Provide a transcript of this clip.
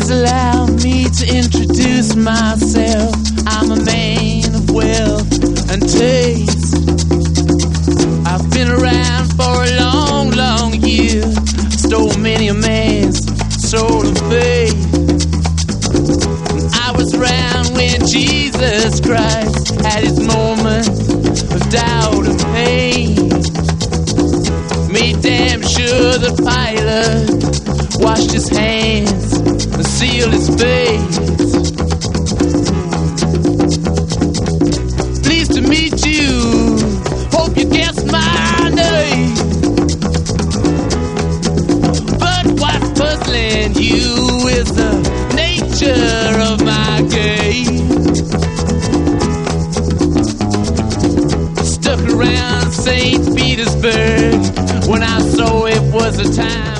allow me to introduce myself. I'm a man of wealth and taste. I've been around for a long, long year. Stole many a man's soul and faith. I was around when Jesus Christ had his moments of doubt and pain. Made damn sure the Pilate washed his hands and sealed his face. Pleased to meet you, hope you guessed my name. But what's puzzling you is the nature of my game. Stuck around St. Petersburg when I saw it was a time